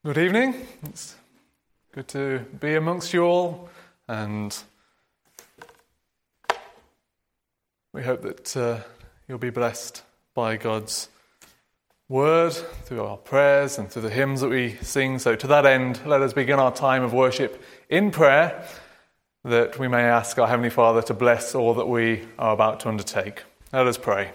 Good evening. It's good to be amongst you all, and we hope that you'll be blessed by God's word through our prayers and through the hymns that we sing. So to that end, let us begin our time of worship in prayer, that we may ask our Heavenly Father to bless all that we are about to undertake. Let us pray.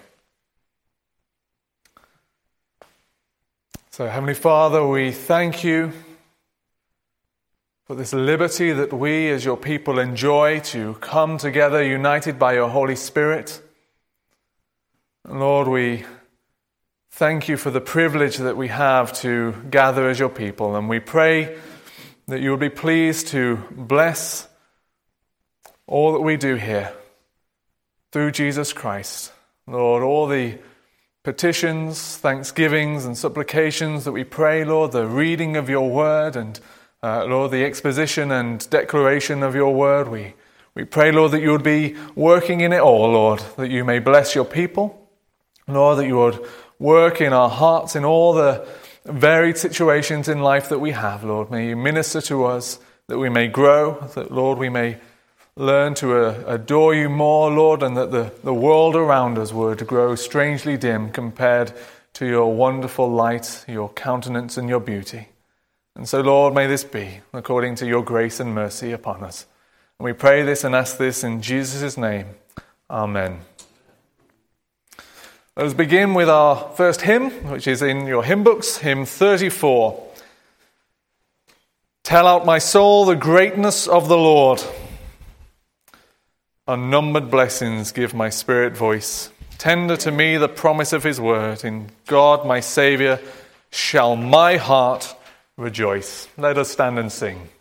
So, Heavenly Father, we thank you for this liberty that we as your people enjoy to come together united by your Holy Spirit. And Lord, we thank you for the privilege that we have to gather as your people, and we pray that you will be pleased to bless all that we do here through Jesus Christ. Lord, all the petitions, thanksgivings, and supplications that we pray, Lord, the reading of your word, and Lord, the exposition and declaration of your word. We pray, Lord, that you would be working in it all, Lord, that you may bless your people. Lord, that you would work in our hearts in all the varied situations in life that we have, Lord. May you minister to us, that we may grow, that, Lord, we may learn to adore you more, Lord, and that the world around us would grow strangely dim compared to your wonderful light, your countenance, and your beauty. And so, Lord, may this be according to your grace and mercy upon us. And we pray this and ask this in Jesus' name. Amen. Let us begin with our first hymn, which is in your hymn books, hymn 34. Tell out, my soul, the greatness of the Lord. Unnumbered blessings give my spirit voice. Tender to me the promise of his word. In God my Saviour shall my heart rejoice. Let us stand and sing.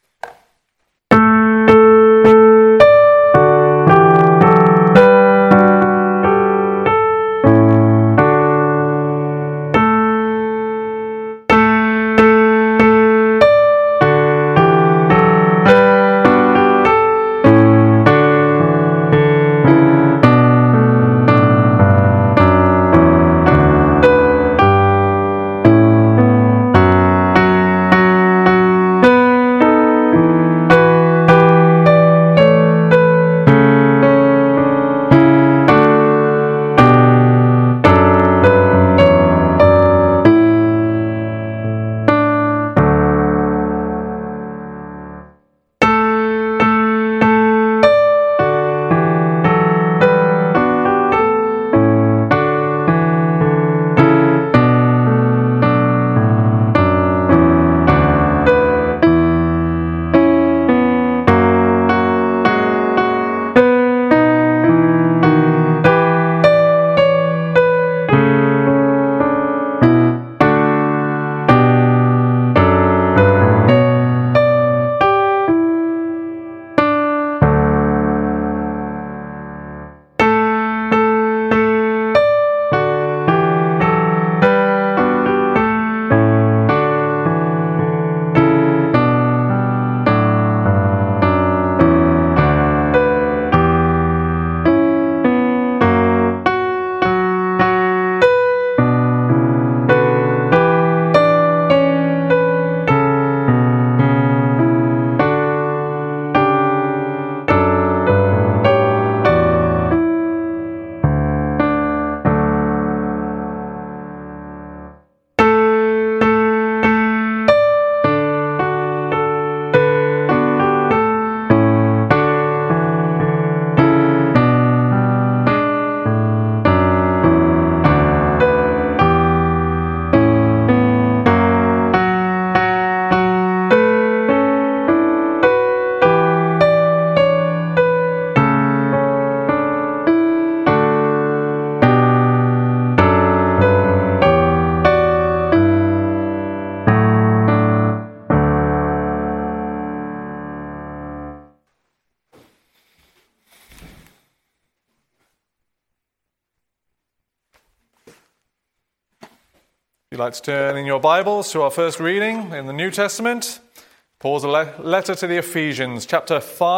If you'd like to turn in your Bibles to our first reading in the New Testament, Paul's letter to the Ephesians, chapter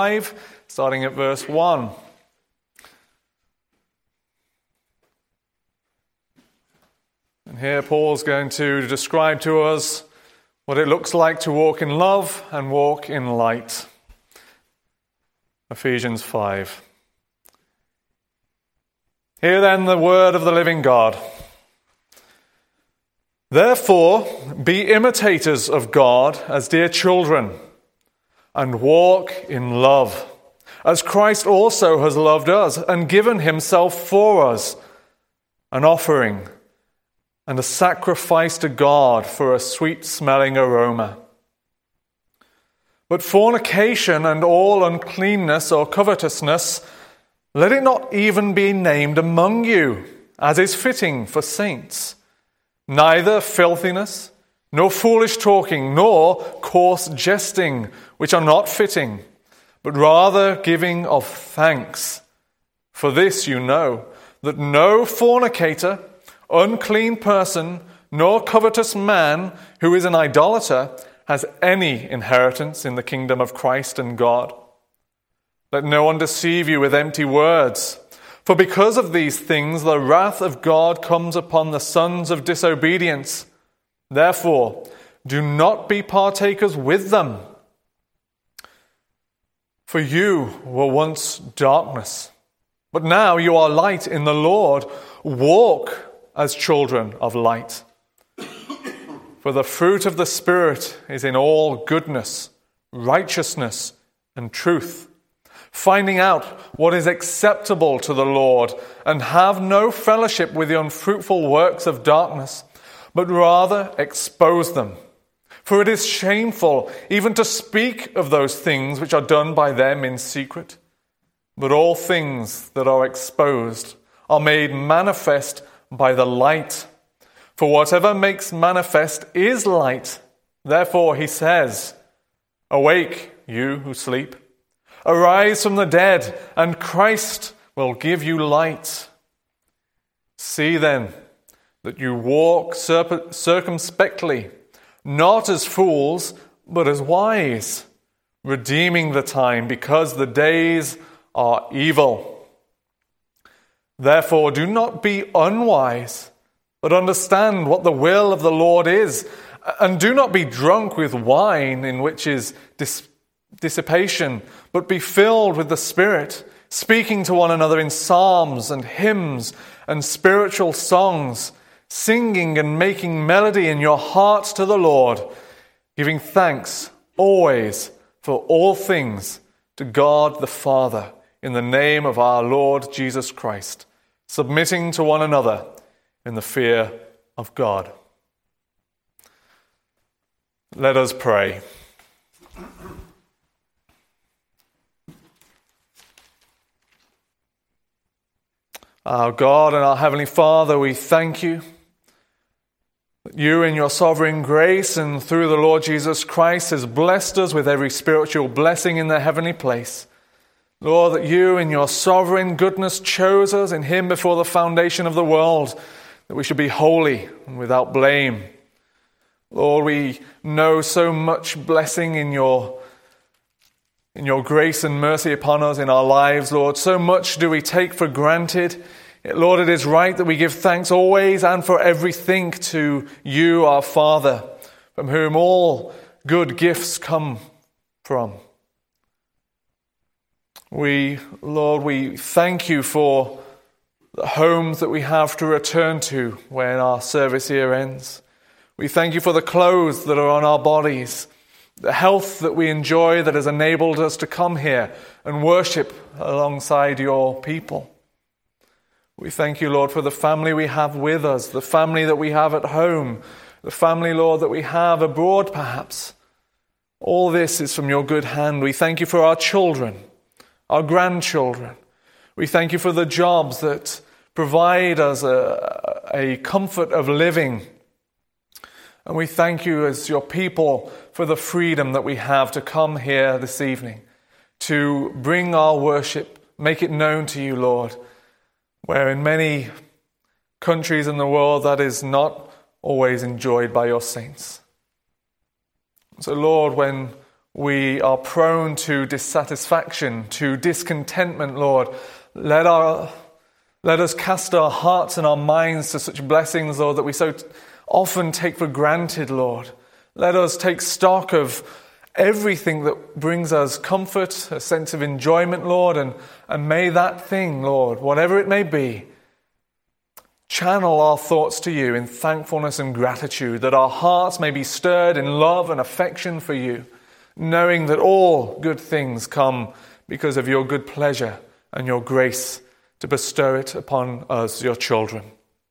5, starting at verse 1. And here Paul's going to describe to us what it looks like to walk in love and walk in light. Ephesians 5. Hear then the word of the living God. Therefore, be imitators of God as dear children, and walk in love, as Christ also has loved us and given himself for us, an offering and a sacrifice to God for a sweet-smelling aroma. But fornication and all uncleanness or covetousness, let it not even be named among you, as is fitting for saints. Neither filthiness, nor foolish talking, nor coarse jesting, which are not fitting, but rather giving of thanks. For this you know, that no fornicator, unclean person, nor covetous man who is an idolater has any inheritance in the kingdom of Christ and God. Let no one deceive you with empty words. For because of these things, the wrath of God comes upon the sons of disobedience. Therefore, do not be partakers with them. For you were once darkness, but now you are light in the Lord. Walk as children of light. For the fruit of the Spirit is in all goodness, righteousness, and truth, finding out what is acceptable to the Lord, and have no fellowship with the unfruitful works of darkness, but rather expose them. For it is shameful even to speak of those things which are done by them in secret. But all things that are exposed are made manifest by the light. For whatever makes manifest is light. Therefore he says, awake, you who sleep. Arise from the dead, and Christ will give you light. See then that you walk circumspectly, not as fools, but as wise, redeeming the time, because the days are evil. Therefore do not be unwise, but understand what the will of the Lord is, and do not be drunk with wine, in which is dissipation, but be filled with the Spirit, speaking to one another in psalms and hymns and spiritual songs, singing and making melody in your hearts to the Lord, giving thanks always for all things to God the Father, in the name of our Lord Jesus Christ, submitting to one another in the fear of God. Let us pray. Our God and our Heavenly Father, we thank you that you in your sovereign grace and through the Lord Jesus Christ has blessed us with every spiritual blessing in the heavenly place. Lord, that you in your sovereign goodness chose us in him before the foundation of the world, that we should be holy and without blame. Lord, we know so much blessing in your grace and mercy upon us in our lives, Lord. So much do we take for granted. Lord, it is right that we give thanks always and for everything to you, our Father, from whom all good gifts come from. Lord, we thank you for the homes that we have to return to when our service here ends. We thank you for the clothes that are on our bodies, the health that we enjoy that has enabled us to come here and worship alongside your people. We thank you, Lord, for the family we have with us, the family that we have at home, the family, Lord, that we have abroad perhaps. All this is from your good hand. We thank you for our children, our grandchildren. We thank you for the jobs that provide us a comfort of living. And we thank you as your people for the freedom that we have to come here this evening, to bring our worship, make it known to you, Lord, where in many countries in the world that is not always enjoyed by your saints. So, Lord, when we are prone to dissatisfaction, to discontentment, Lord, let us cast our hearts and our minds to such blessings, Lord, that we so often take for granted, Lord. Let us take stock of everything that brings us comfort, a sense of enjoyment, Lord, and may that thing, Lord, whatever it may be, channel our thoughts to you in thankfulness and gratitude, that our hearts may be stirred in love and affection for you, knowing that all good things come because of your good pleasure and your grace to bestow it upon us, your children.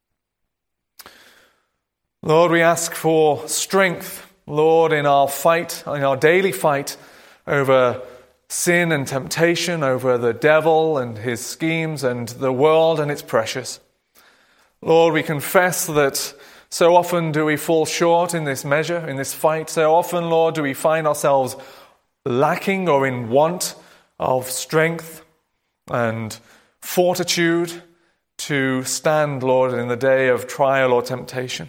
Lord, we ask for strength, Lord, in our fight, in our daily fight over sin and temptation, over the devil and his schemes and the world and its pressures. Lord, we confess that so often do we fall short in this measure, in this fight. So often, Lord, do we find ourselves lacking or in want of strength and fortitude to stand, Lord, in the day of trial or temptation.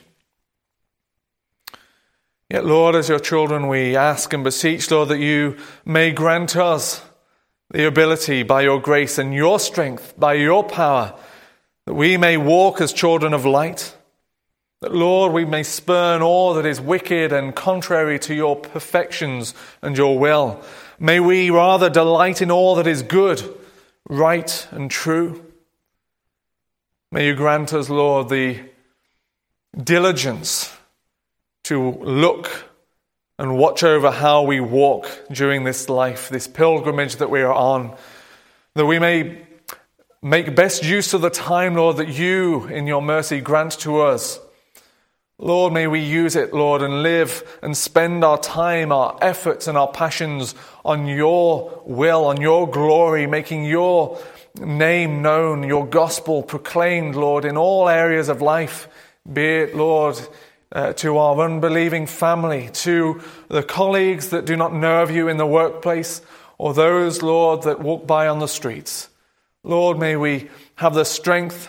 Yet, Lord, as your children, we ask and beseech, Lord, that you may grant us the ability by your grace and your strength, by your power, that we may walk as children of light, that, Lord, we may spurn all that is wicked and contrary to your perfections and your will. May we rather delight in all that is good, right, and true. May you grant us, Lord, the diligence to look and watch over how we walk during this life, this pilgrimage that we are on, that we may make best use of the time, Lord, that you, in your mercy, grant to us. Lord, may we use it, Lord, and live and spend our time, our efforts, and our passions on your will, on your glory, making your name known, your gospel proclaimed, Lord, in all areas of life, be it, Lord, to our unbelieving family, to the colleagues that do not know of you in the workplace, or those, Lord, that walk by on the streets. Lord, may we have the strength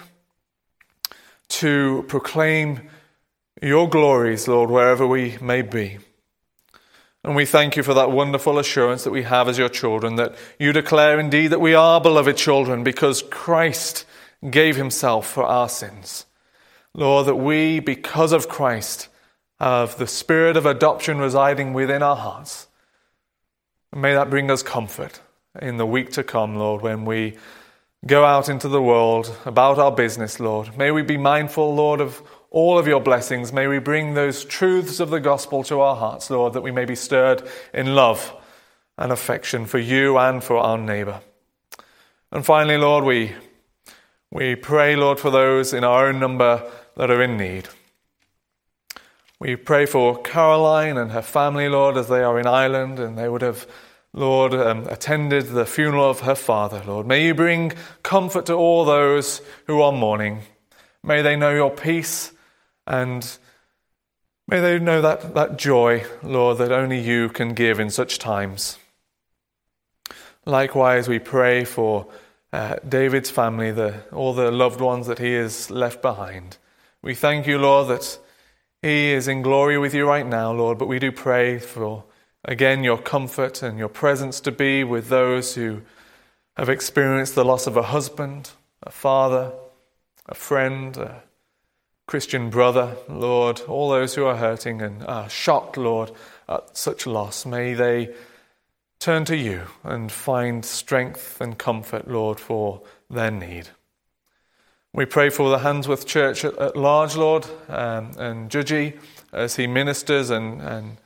to proclaim your glories, Lord, wherever we may be. And we thank you for that wonderful assurance that we have as your children, that you declare indeed that we are beloved children because Christ gave himself for our sins. Lord, that we, because of Christ, have the spirit of adoption residing within our hearts. And may that bring us comfort in the week to come, Lord, when we go out into the world about our business, Lord. May we be mindful, Lord, of all of your blessings. May we bring those truths of the gospel to our hearts, Lord, that we may be stirred in love and affection for you and for our neighbor. And finally, Lord, we pray, Lord, for those in our own number that are in need. We pray for Caroline and her family, Lord, as they are in Ireland and they would have, Lord, attended the funeral of her father, Lord. May you bring comfort to all those who are mourning. May they know your peace and may they know that joy, Lord, that only you can give in such times. Likewise, we pray for David's family, all the loved ones that he has left behind. We thank you, Lord, that he is in glory with you right now, Lord, but we do pray for, again, your comfort and your presence to be with those who have experienced the loss of a husband, a father, a friend, a Christian brother, Lord, all those who are hurting and are shocked, Lord, at such loss. May they turn to you and find strength and comfort, Lord, for their need. We pray for the Handsworth Church at large, Lord, and Judgy as he ministers and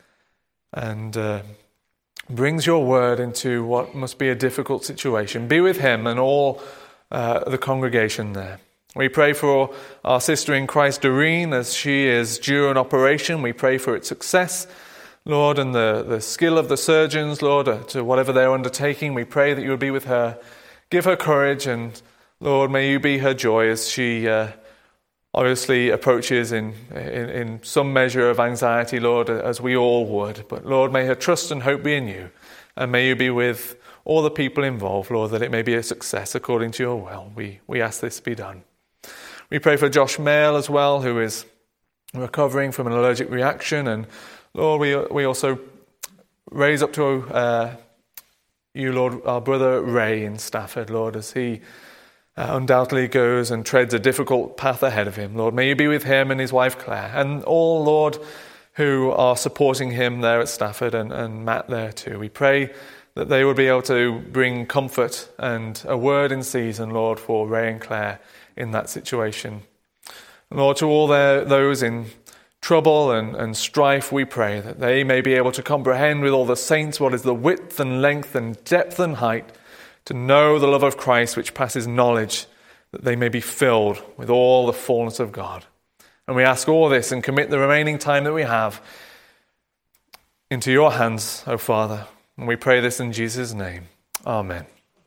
brings your word into what must be a difficult situation. Be with him and all the congregation there. We pray for our sister in Christ, Doreen, as she is due an operation. We pray for its success, Lord, and the skill of the surgeons, Lord, to whatever they're undertaking. We pray that you will be with her. Give her courage and, Lord, may you be her joy as she obviously approaches in some measure of anxiety, Lord, as we all would. But, Lord, may her trust and hope be in you. And may you be with all the people involved, Lord, that it may be a success according to your will. We ask this be done. We pray for Josh Mail as well, who is recovering from an allergic reaction. And, Lord, we also raise up to you, Lord, our brother Ray in Stafford, Lord, as he undoubtedly goes and treads a difficult path ahead of him. Lord, may you be with him and his wife Claire and all, Lord, who are supporting him there at Stafford and Matt there too. We pray that they would be able to bring comfort and a word in season, Lord, for Ray and Claire in that situation. Lord, to all those in trouble and strife, we pray that they may be able to comprehend with all the saints what is the width and length and depth and height, to know the love of Christ which passes knowledge, that they may be filled with all the fullness of God. And we ask all this and commit the remaining time that we have into your hands, O Father. And we pray this in Jesus' name. Amen.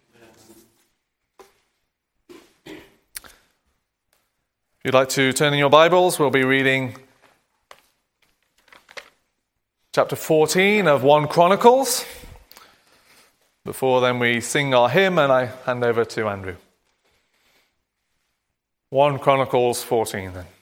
If you'd like to turn in your Bibles, we'll be reading chapter 14 of 1 Chronicles. Before then we sing our hymn and I hand over to Andrew. 1 Chronicles 14 then.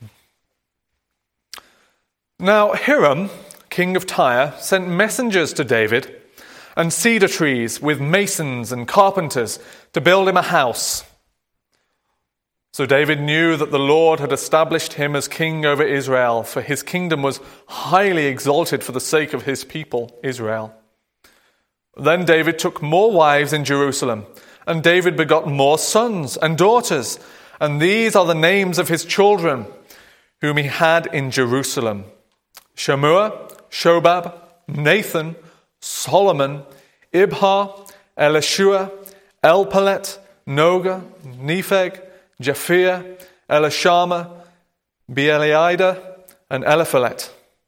Now Hiram, king of Tyre, sent messengers to David and cedar trees with masons and carpenters to build him a house. So David knew that the Lord had established him as king over Israel, for his kingdom was highly exalted for the sake of his people, Israel. Then David took more wives in Jerusalem, and David begot more sons and daughters, and these are the names of his children, whom he had in Jerusalem: Shammua, Shobab, Nathan, Solomon, Ibhar, Elishua, Elpalet, Noga, Nepheg, Japhia, Elishama, Beeliada, and Eliphalet.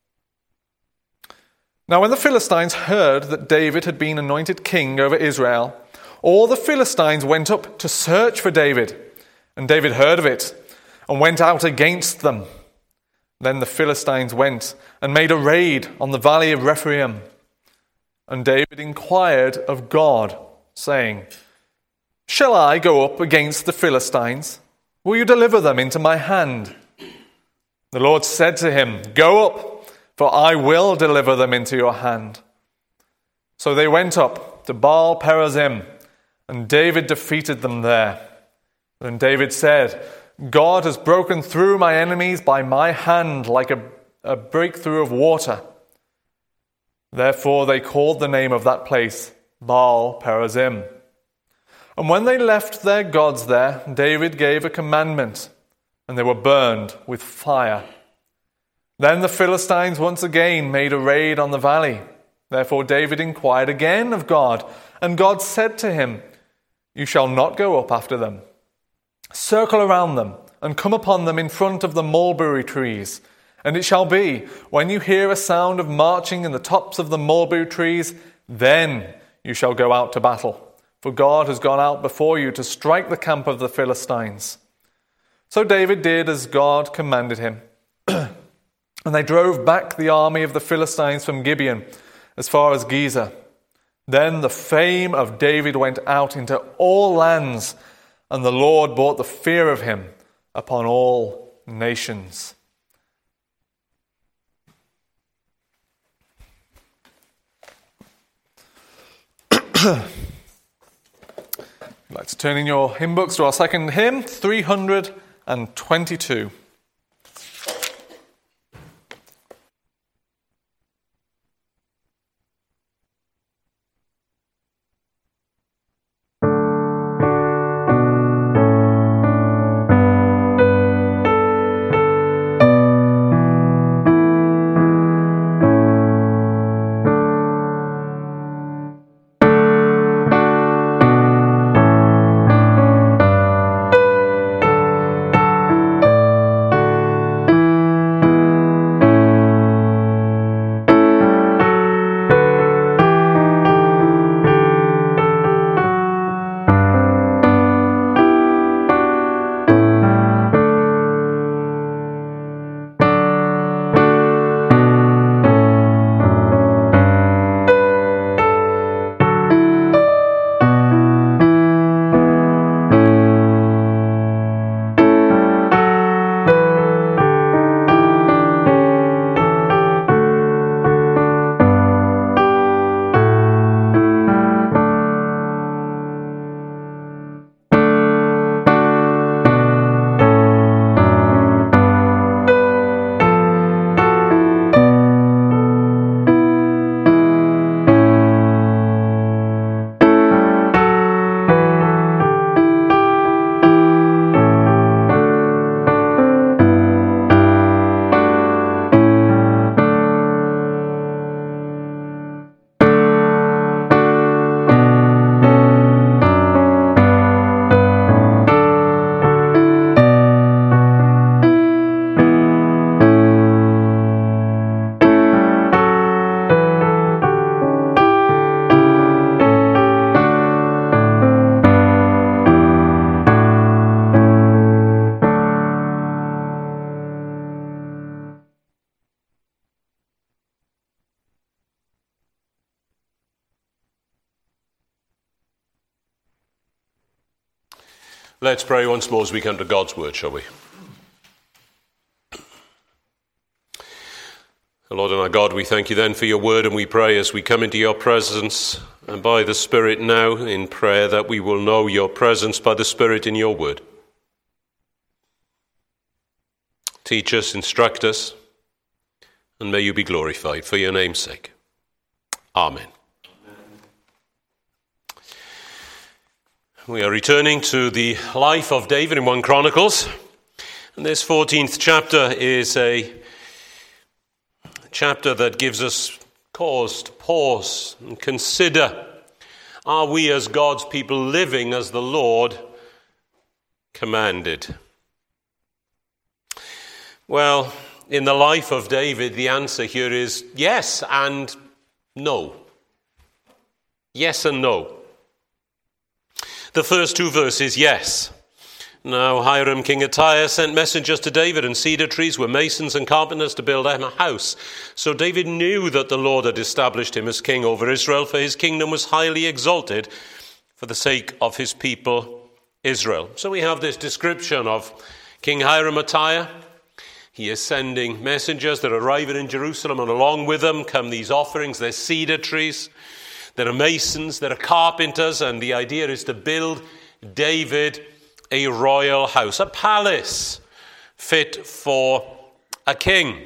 Now when the Philistines heard that David had been anointed king over Israel, all the Philistines went up to search for David. And David heard of it and went out against them. Then the Philistines went and made a raid on the valley of Rephaim. And David inquired of God, saying, "Shall I go up against the Philistines? Will you deliver them into my hand?" The Lord said to him, "Go up, for I will deliver them into your hand." So they went up to Baal Perazim, and David defeated them there. Then David said, "God has broken through my enemies by my hand like a breakthrough of water." Therefore they called the name of that place Baal Perazim. And when they left their gods there, David gave a commandment, and they were burned with fire. Then the Philistines once again made a raid on the valley. Therefore David inquired again of God, and God said to him, "You shall not go up after them. Circle around them and come upon them in front of the mulberry trees. And it shall be, when you hear a sound of marching in the tops of the mulberry trees, then you shall go out to battle. For God has gone out before you to strike the camp of the Philistines." So David did as God commanded him. And they drove back the army of the Philistines from Gibeon as far as Gezer. Then the fame of David went out into all lands, and the Lord brought the fear of him upon all nations. I'd like to turn in your hymn books to our second hymn, 322. Let's pray once more as we come to God's word, shall we? Lord and our God, we thank you then for your word, and we pray as we come into your presence and by the Spirit now in prayer that we will know your presence by the Spirit in your word. Teach us, instruct us, and may you be glorified for your name's sake. Amen. We are returning to the life of David in 1 Chronicles, and this 14th chapter is a chapter that gives us cause to pause and consider, are we as God's people living as the Lord commanded? Well, in the life of David, the answer here is yes and no. Yes and no. The first two verses, yes. Now Hiram, king of Tyre, sent messengers to David, and cedar trees were masons and carpenters to build him a house. So David knew that the Lord had established him as king over Israel, for his kingdom was highly exalted for the sake of his people Israel. So we have this description of King Hiram of Tyre. He is sending messengers that are arriving in Jerusalem, and along with them come these offerings. There's cedar trees. There are masons, there are carpenters, and the idea is to build David a royal house, a palace fit for a king.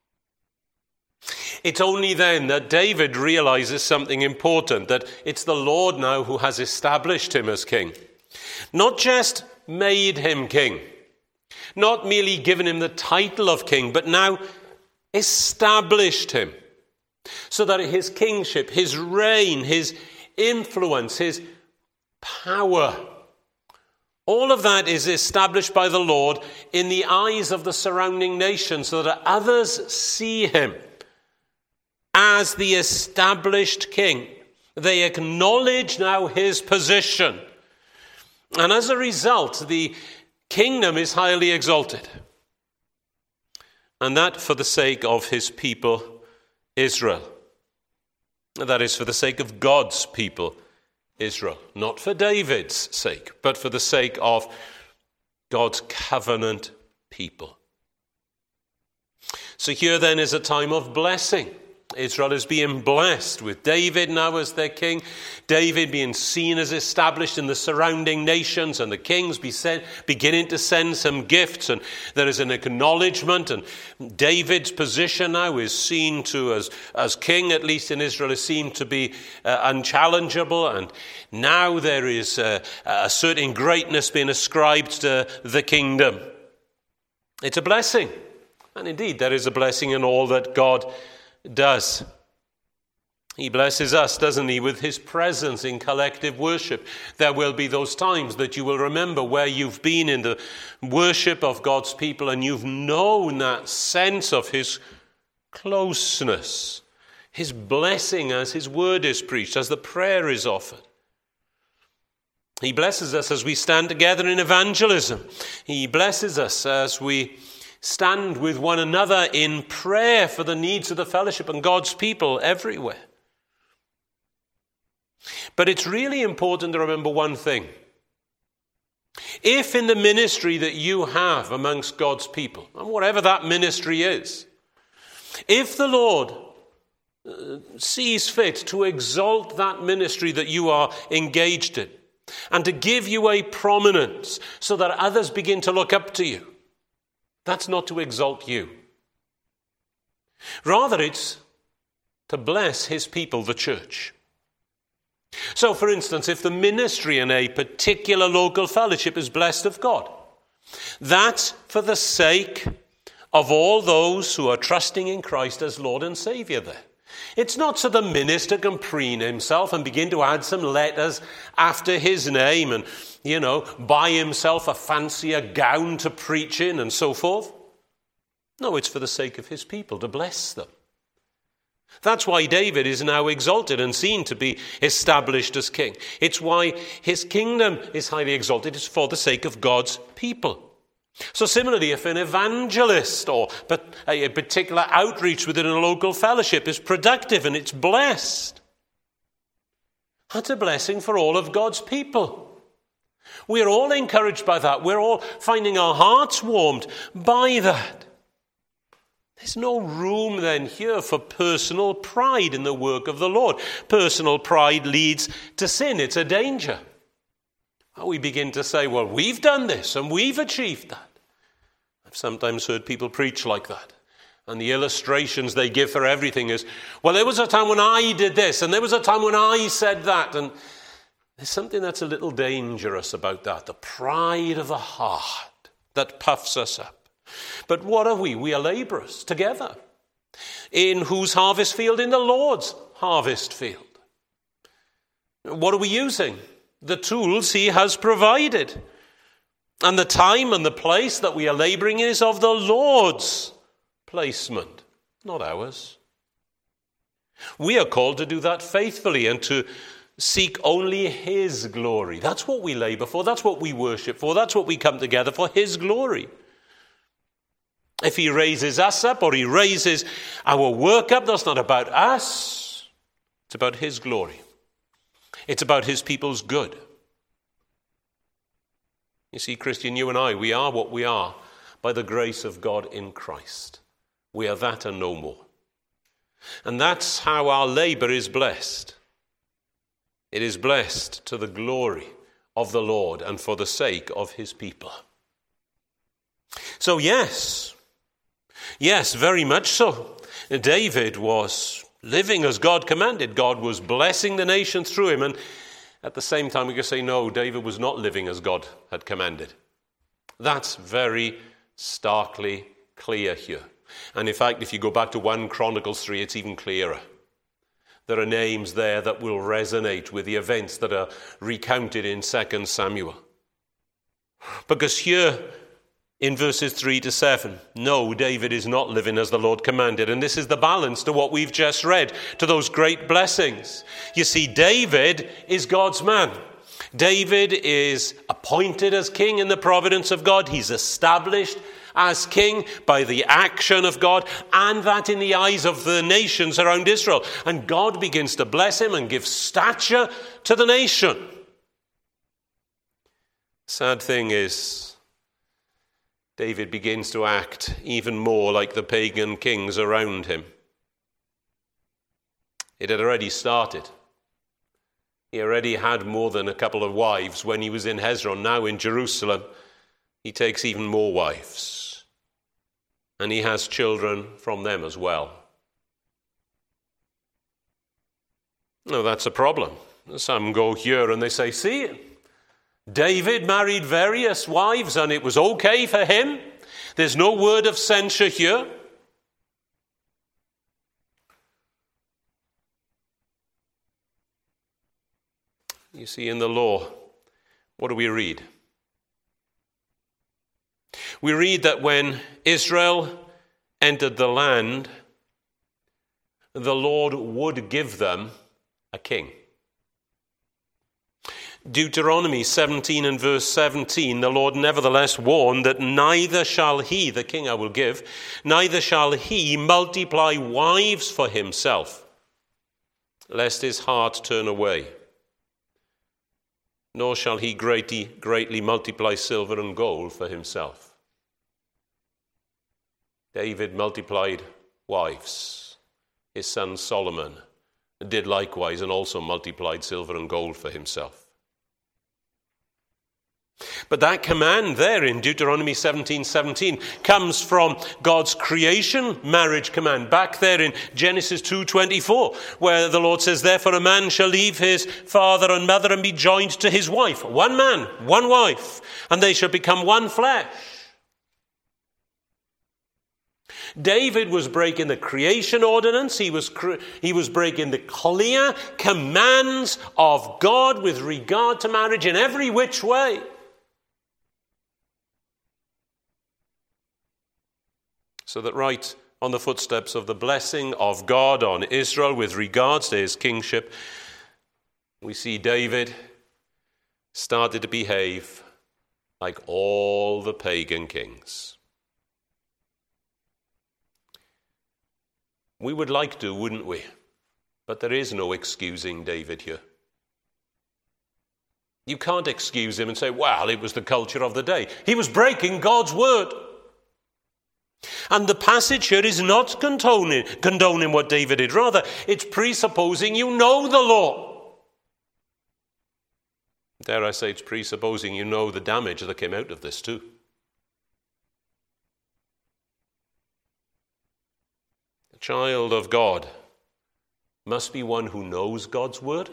It's only then that David realizes something important, that it's the Lord now who has established him as king. Not just made him king, not merely given him the title of king, but now established him. So that his kingship, his reign, his influence, his power, all of that is established by the Lord in the eyes of the surrounding nations, so that others see him as the established king. They acknowledge now his position. And as a result, the kingdom is highly exalted. And that for the sake of his people Israel. That is for the sake of God's people, Israel. Not for David's sake, but for the sake of God's covenant people. So here then is a time of blessing. Israel is being blessed with David now as their king, David being seen as established in the surrounding nations, and the kings beginning to send some gifts, and there is an acknowledgement, and David's position now is seen to, as king, at least in Israel, is seen to be unchallengeable, and now there is a certain greatness being ascribed to the kingdom. It's a blessing, and indeed there is a blessing in all that God does. He blesses us, doesn't he, with his presence in collective worship. There will be those times that you will remember where you've been in the worship of God's people and you've known that sense of his closeness, his blessing as his word is preached, as the prayer is offered. He blesses us as we stand together in evangelism. He blesses us as we stand with one another in prayer for the needs of the fellowship and God's people everywhere. But it's really important to remember one thing. If in the ministry that you have amongst God's people, and whatever that ministry is, if the Lord sees fit to exalt that ministry that you are engaged in, and to give you a prominence so that others begin to look up to you, that's not to exalt you. Rather, it's to bless his people, the church. So, for instance, if the ministry in a particular local fellowship is blessed of God, that's for the sake of all those who are trusting in Christ as Lord and Saviour there. It's not so the minister can preen himself and begin to add some letters after his name and, buy himself a fancier gown to preach in and so forth. No, it's for the sake of his people, to bless them. That's why David is now exalted and seen to be established as king. It's why his kingdom is highly exalted. It's for the sake of God's people. So similarly, if an evangelist or a particular outreach within a local fellowship is productive and it's blessed, that's a blessing for all of God's people. We're all encouraged by that. We're all finding our hearts warmed by that. There's no room then here for personal pride in the work of the Lord. Personal pride leads to sin. It's a danger. We begin to say, well, we've done this and we've achieved that. I've sometimes heard people preach like that. And the illustrations they give for everything is, well, there was a time when I did this and there was a time when I said that. And there's something that's a little dangerous about that. The pride of the heart that puffs us up. But what are we? We are laborers together. In whose harvest field? In the Lord's harvest field. What are we using? The tools he has provided. And the time and the place that we are laboring in is of the Lord's placement, not ours. We are called to do that faithfully and to seek only his glory. That's what we labor for. That's what we worship for. That's what we come together for, his glory. If he raises us up or he raises our work up, that's not about us. It's about his glory. It's about his people's good. You see, Christian, you and I, we are what we are by the grace of God in Christ. We are that and no more. And that's how our labor is blessed. It is blessed to the glory of the Lord and for the sake of his people. So yes, very much so. David was living as God commanded. God was blessing the nation through him. And at the same time, we can say, no, David was not living as God had commanded. That's very starkly clear here. And in fact, if you go back to 1 Chronicles 3, it's even clearer. There are names there that will resonate with the events that are recounted in 2 Samuel. Because here, in verses 3 to 7, no, David is not living as the Lord commanded. And this is the balance to what we've just read, to those great blessings. You see, David is God's man. David is appointed as king in the providence of God. He's established as king by the action of God, and that in the eyes of the nations around Israel. And God begins to bless him and give stature to the nation. Sad thing is, David begins to act even more like the pagan kings around him. It had already started. He already had more than a couple of wives when he was in Hezron. Now in Jerusalem, he takes even more wives. And he has children from them as well. Now that's a problem. Some go here and they say, see, David married various wives and it was okay for him. There's no word of censure here. You see, in the law, what do we read? We read that when Israel entered the land, the Lord would give them a king. Deuteronomy 17 and verse 17, the Lord nevertheless warned that neither shall he, the king I will give, neither shall he multiply wives for himself, lest his heart turn away. Nor shall he greatly multiply silver and gold for himself. David multiplied wives. His son Solomon did likewise and also multiplied silver and gold for himself. But that command there in Deuteronomy 17:17 comes from God's creation marriage command. Back there in Genesis 2:24, where the Lord says, therefore a man shall leave his father and mother and be joined to his wife. One man, one wife, and they shall become one flesh. David was breaking the creation ordinance. He was breaking the clear commands of God with regard to marriage in every which way. So that right on the footsteps of the blessing of God on Israel with regards to his kingship, we see David started to behave like all the pagan kings. We would like to, wouldn't we? But there is no excusing David here. You can't excuse him and say, well, it was the culture of the day. He was breaking God's word. And the passage here is not condoning what David did. Rather, it's presupposing you know the law. Dare I say, it's presupposing you know the damage that came out of this too. A child of God must be one who knows God's word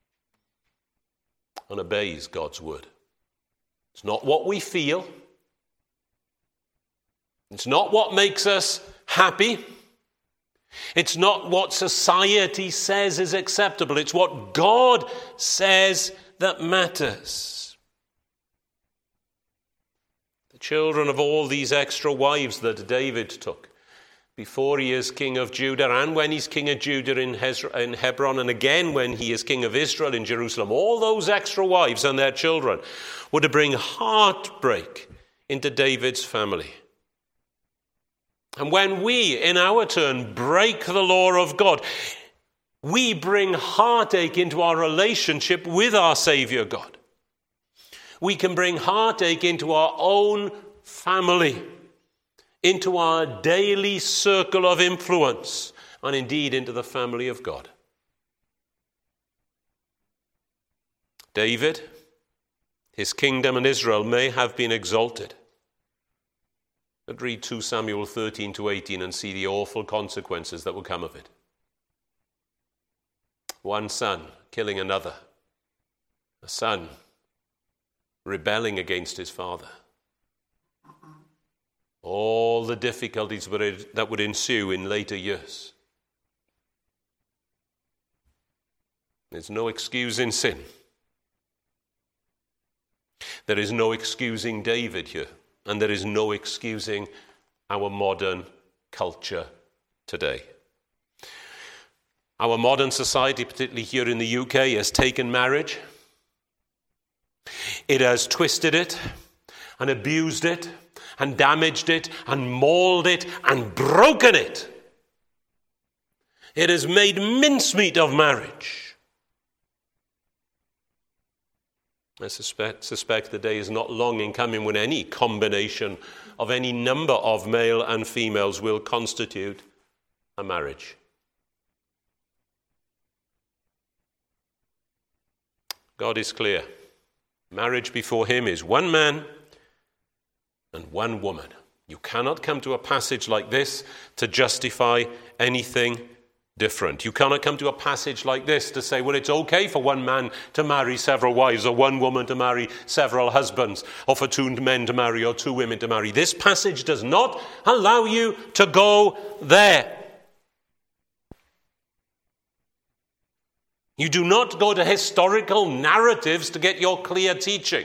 and obeys God's word. It's not what we feel. It's not what makes us happy. It's not what society says is acceptable. It's what God says that matters. The children of all these extra wives that David took before he is king of Judah, and when he's king of Judah in Hebron, and again when he is king of Israel in Jerusalem, all those extra wives and their children were to bring heartbreak into David's family. And when we, in our turn, break the law of God, we bring heartache into our relationship with our Savior God. We can bring heartache into our own family, into our daily circle of influence, and indeed into the family of God. David, his kingdom and Israel may have been exalted. But read 2 Samuel 13 to 18 and see the awful consequences that will come of it. One son killing another. A son rebelling against his father. All the difficulties that would ensue in later years. There's no excusing sin. There is no excusing David here. And there is no excusing our modern culture today. Our modern society, particularly here in the UK, has taken marriage. It has twisted it and abused it and damaged it and mauled it and broken it. It has made mincemeat of marriage. I suspect the day is not long in coming when any combination of any number of male and females will constitute a marriage. God is clear. Marriage before him is one man and one woman. You cannot come to a passage like this to justify anything different. You cannot come to a passage like this to say, well, it's okay for one man to marry several wives, or one woman to marry several husbands, or for two men to marry, or two women to marry. This passage does not allow you to go there. You do not go to historical narratives to get your clear teaching.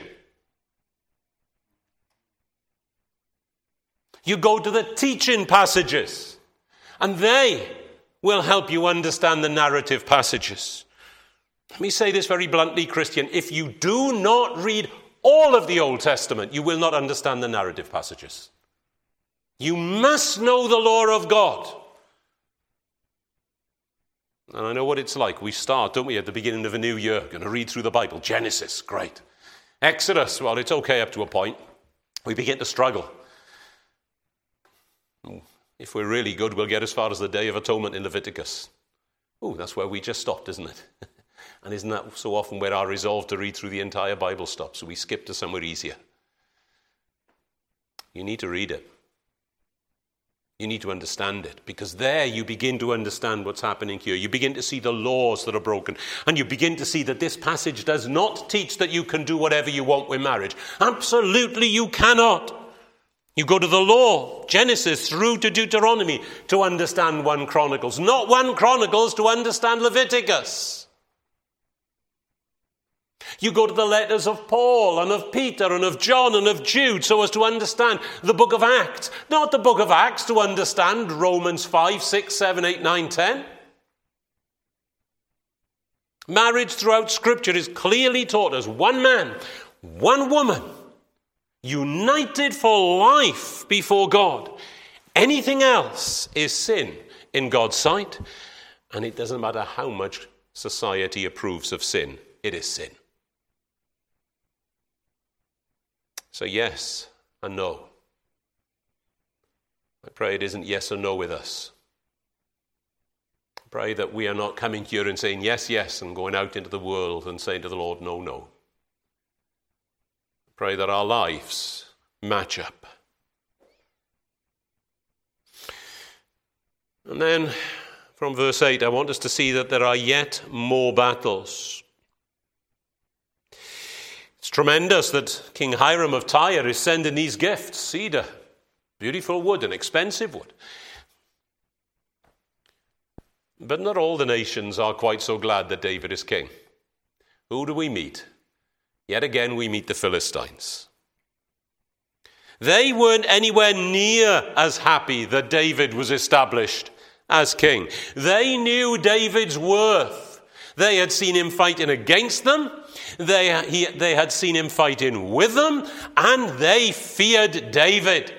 You go to the teaching passages, and they will help you understand the narrative passages. Let me say this very bluntly, Christian. If you do not read all of the Old Testament, you will not understand the narrative passages. You must know the law of God. And I know what it's like. We start, don't we, at the beginning of a new year, going to read through the Bible. Genesis, great. Exodus, well, it's okay up to a point. We begin to struggle. If we're really good, we'll get as far as the Day of Atonement in Leviticus. Oh, that's where we just stopped, isn't it? And isn't that so often where our resolve to read through the entire Bible stops? So we skip to somewhere easier. You need to read it. You need to understand it, because there you begin to understand what's happening here. You begin to see the laws that are broken, and you begin to see that this passage does not teach that you can do whatever you want with marriage. Absolutely you cannot. You go to the law, Genesis through to Deuteronomy, to understand 1 Chronicles. Not 1 Chronicles to understand Leviticus. You go to the letters of Paul and of Peter and of John and of Jude so as to understand the book of Acts. Not the book of Acts to understand Romans 5, 6, 7, 8, 9, 10. Marriage throughout Scripture is clearly taught as one man, one woman, united for life before God. Anything else is sin in God's sight, and it doesn't matter how much society approves of sin, it is sin. It's a yes and no. I pray it isn't yes or no with us. I pray that we are not coming here and saying yes, yes, and going out into the world and saying to the Lord, no, no. I pray that our lives match up. And then from verse 8, I want us to see that there are yet more battles. It's tremendous that King Hiram of Tyre is sending these gifts, cedar, beautiful wood and expensive wood. But not all the nations are quite so glad that David is king. Who do we meet? Yet again, we meet the Philistines. They weren't anywhere near as happy that David was established as king. They knew David's worth. They had seen him fighting against them. They had seen him fighting with them, and they feared David.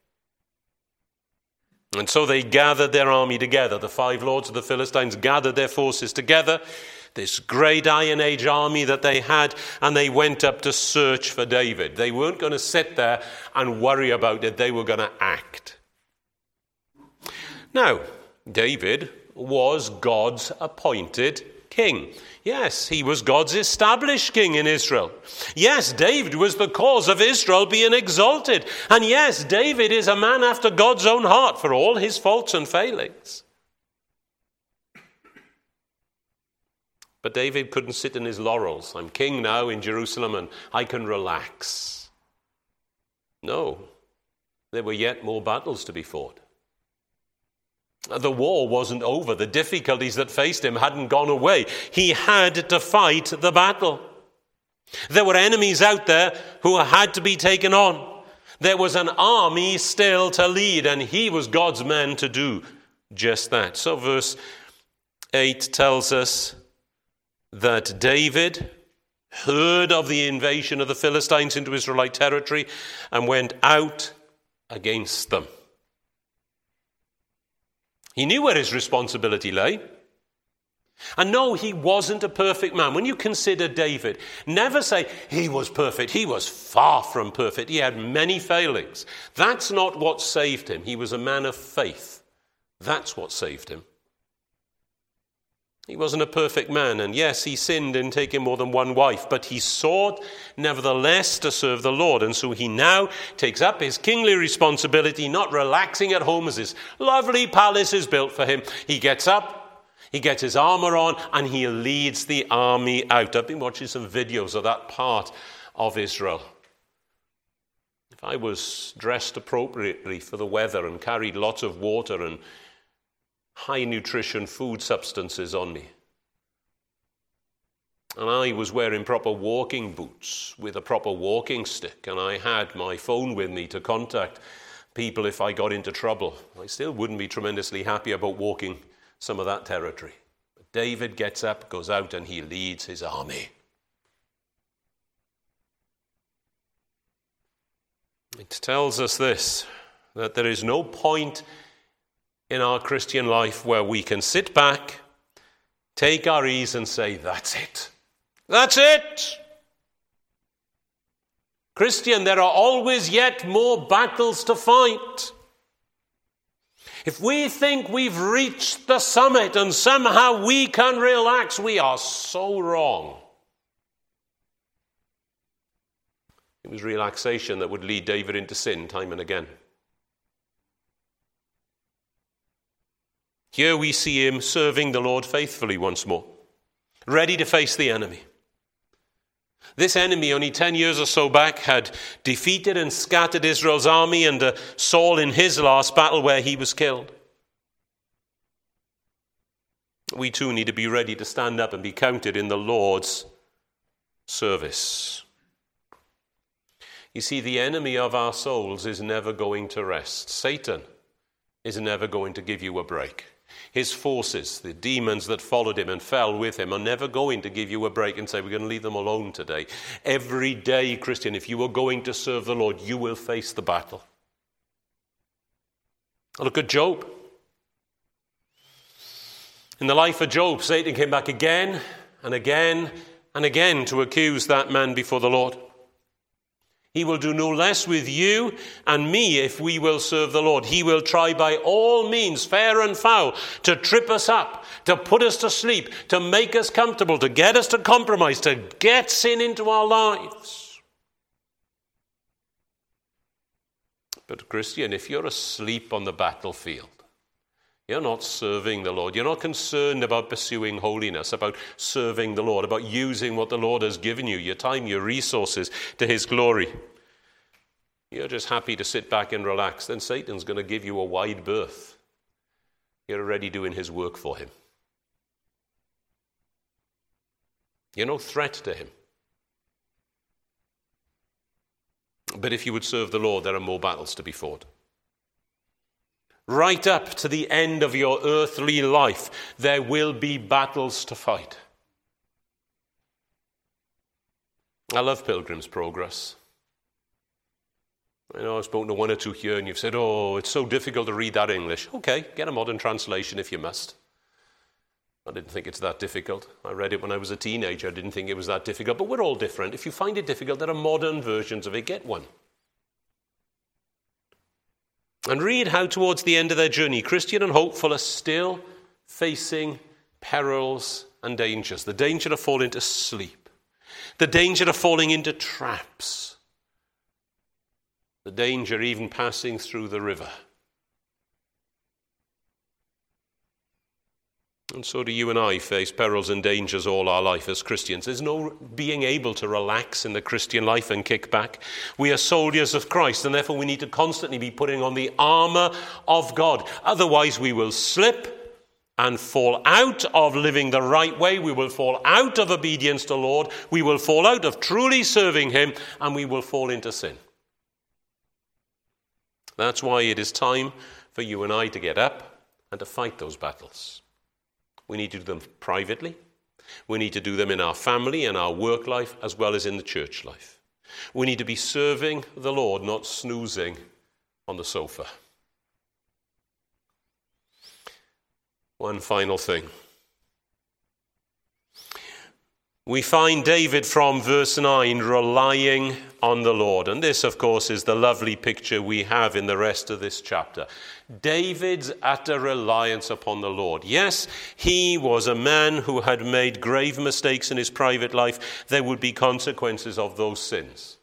And so they gathered their army together. The 5 lords of the Philistines gathered their forces together, this great Iron Age army that they had, and they went up to search for David. They weren't going to sit there and worry about it. They were going to act. Now, David was God's appointed king. Yes, he was God's established king in Israel. Yes, David was the cause of Israel being exalted. And yes, David is a man after God's own heart for all his faults and failings. But David couldn't sit in his laurels. I'm king now in Jerusalem and I can relax. No, there were yet more battles to be fought. The war wasn't over. The difficulties that faced him hadn't gone away. He had to fight the battle. There were enemies out there who had to be taken on. There was an army still to lead, and he was God's man to do just that. So verse 8 tells us that David heard of the invasion of the Philistines into Israelite territory and went out against them. He knew where his responsibility lay. And no, he wasn't a perfect man. When you consider David, never say he was perfect. He was far from perfect. He had many failings. That's not what saved him. He was a man of faith. That's what saved him. He wasn't a perfect man, and yes, he sinned in taking more than one wife, but he sought nevertheless to serve the Lord, and so he now takes up his kingly responsibility, not relaxing at home as his lovely palace is built for him. He gets up, he gets his armor on, and he leads the army out. I've been watching some videos of that part of Israel. If I was dressed appropriately for the weather and carried lots of water and high nutrition food substances on me, and I was wearing proper walking boots with a proper walking stick, and I had my phone with me to contact people if I got into trouble, I still wouldn't be tremendously happy about walking some of that territory. But David gets up, goes out, and he leads his army. It tells us this, that there is no point in our Christian life where we can sit back, take our ease and say, that's it. That's it. Christian, there are always yet more battles to fight. If we think we've reached the summit and somehow we can relax, we are so wrong. It was relaxation that would lead David into sin time and again. Here we see him serving the Lord faithfully once more, ready to face the enemy. This enemy, only 10 years or so back, had defeated and scattered Israel's army under Saul in his last battle where he was killed. We too need to be ready to stand up and be counted in the Lord's service. You see, the enemy of our souls is never going to rest. Satan is never going to give you a break. His forces, the demons that followed him and fell with him, are never going to give you a break and say, we're going to leave them alone today. Every day, Christian, if you are going to serve the Lord, you will face the battle. Look at Job. In the life of Job, Satan came back again and again and again to accuse that man before the Lord. He will do no less with you and me if we will serve the Lord. He will try by all means, fair and foul, to trip us up, to put us to sleep, to make us comfortable, to get us to compromise, to get sin into our lives. But Christian, if you're asleep on the battlefield, you're not serving the Lord. You're not concerned about pursuing holiness, about serving the Lord, about using what the Lord has given you, your time, your resources, to his glory. You're just happy to sit back and relax. Then Satan's going to give you a wide berth. You're already doing his work for him. You're no threat to him. But if you would serve the Lord, there are more battles to be fought. Right up to the end of your earthly life, there will be battles to fight. I love Pilgrim's Progress. I know I've spoken to one or two here and you've said, oh, it's so difficult to read that English. Okay, get a modern translation if you must. I didn't think it's that difficult. I read it when I was a teenager. I didn't think it was that difficult. But we're all different. If you find it difficult, there are modern versions of it. Get one. And read how towards the end of their journey, Christian and hopeful are still facing perils and dangers. The danger of falling into sleep. The danger of falling into traps. The danger even passing through the river. And so do you and I face perils and dangers all our life as Christians. There's no being able to relax in the Christian life and kick back. We are soldiers of Christ, and therefore we need to constantly be putting on the armor of God. Otherwise we will slip and fall out of living the right way. We will fall out of obedience to the Lord. We will fall out of truly serving him, and we will fall into sin. That's why it is time for you and I to get up and to fight those battles. We need to do them privately. We need to do them in our family and our work life as well as in the church life. We need to be serving the Lord, not snoozing on the sofa. One final thing. We find David from verse 9 relying on the Lord. And this, of course, is the lovely picture we have in the rest of this chapter. David's utter reliance upon the Lord. Yes, he was a man who had made grave mistakes in his private life. There would be consequences of those sins.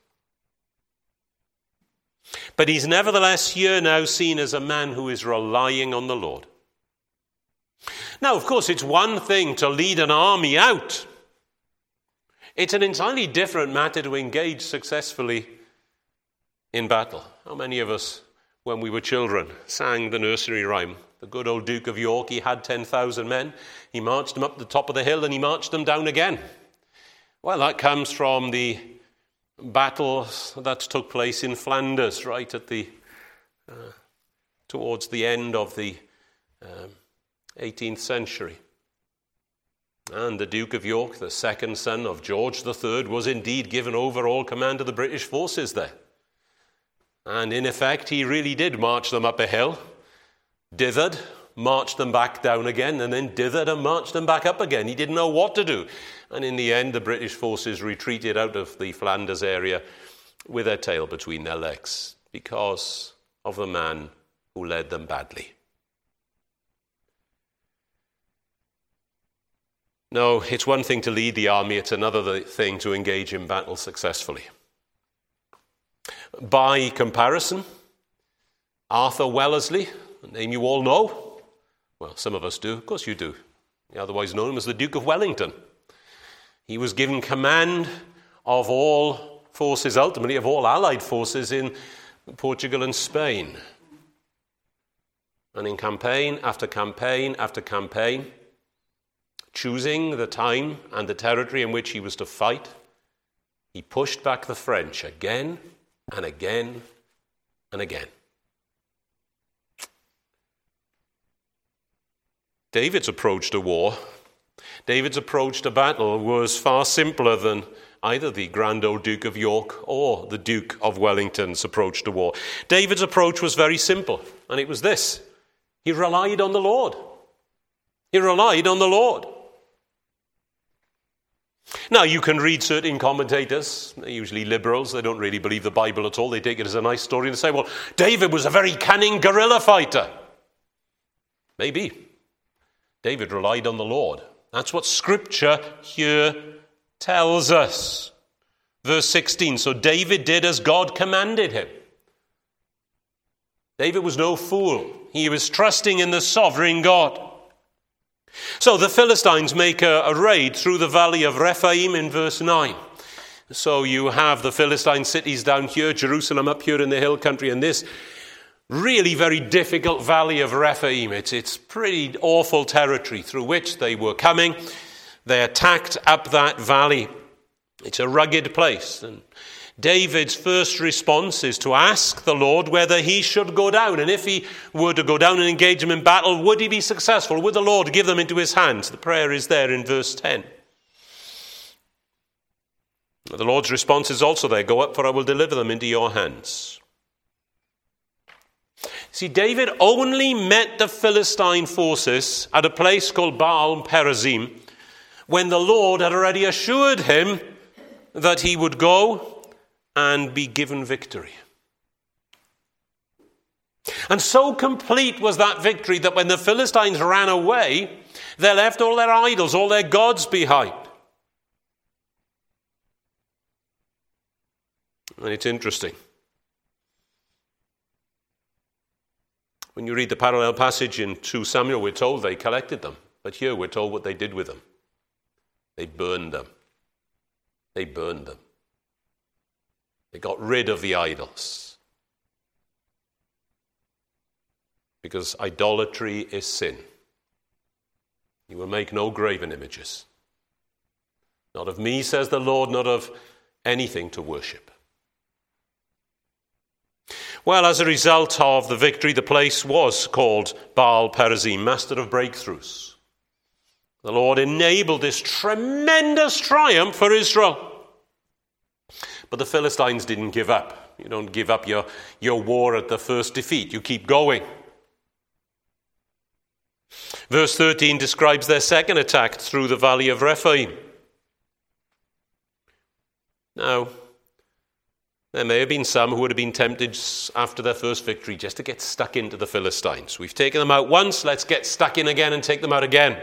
But he's nevertheless here now seen as a man who is relying on the Lord. Now, of course, it's one thing to lead an army out. It's an entirely different matter to engage successfully in battle. How many of us, when we were children, sang the nursery rhyme? The good old Duke of York, he had 10,000 men. He marched them up the top of the hill and he marched them down again. Well, that comes from the battles that took place in Flanders, right at the towards the end of the 18th century. And the Duke of York, the second son of George III, was indeed given over all command of the British forces there. And in effect, he really did march them up a hill, dithered, marched them back down again, and then dithered and marched them back up again. He didn't know what to do. And in the end, the British forces retreated out of the Flanders area with their tail between their legs because of the man who led them badly. No, it's one thing to lead the army, it's another thing to engage in battle successfully. By comparison, Arthur Wellesley, a name you all know, well, some of us do, of course you do, otherwise known as the Duke of Wellington. He was given command of all forces, ultimately of all Allied forces in Portugal and Spain. And in campaign after campaign after campaign, choosing the time and the territory in which he was to fight, he pushed back the French again and again and again. David's approach to war, David's approach to battle was far simpler than either the grand old Duke of York or the Duke of Wellington's approach to war. David's approach was very simple, and it was this. He relied on the Lord. He relied on the Lord. Now, you can read certain commentators, they're usually liberals, they don't really believe the Bible at all. They take it as a nice story and say, well, David was a very cunning guerrilla fighter. Maybe. David relied on the Lord. That's what Scripture here tells us. Verse 16, so David did as God commanded him. David was no fool. He was trusting in the sovereign God. So the Philistines make a raid through the valley of Rephaim in verse 9. So you have the Philistine cities down here, Jerusalem up here in the hill country, and this really very difficult valley of Rephaim. It's pretty awful territory through which they were coming. They attacked up that valley. It's a rugged place. And David's first response is to ask the Lord whether he should go down. And if he were to go down and engage them in battle, would he be successful? Would the Lord give them into his hands? The prayer is there in verse 10. The Lord's response is also there. Go up, for I will deliver them into your hands. See, David only met the Philistine forces at a place called Baal Perazim when the Lord had already assured him that he would go and be given victory. And so complete was that victory that when the Philistines ran away, they left all their idols, all their gods behind. And it's interesting. When you read the parallel passage in 2 Samuel, we're told they collected them. But here we're told what they did with them. They burned them. They burned them. They got rid of the idols. Because idolatry is sin. You will make no graven images. Not of me, says the Lord, not of anything to worship. Well, as a result of the victory, the place was called Baal Perazim, master of breakthroughs. The Lord enabled this tremendous triumph for Israel. But the Philistines didn't give up. You don't give up your war at the first defeat. You keep going. Verse 13 describes their second attack through the valley of Rephaim. Now, there may have been some who would have been tempted after their first victory just to get stuck into the Philistines. We've taken them out once, let's get stuck in again and take them out again.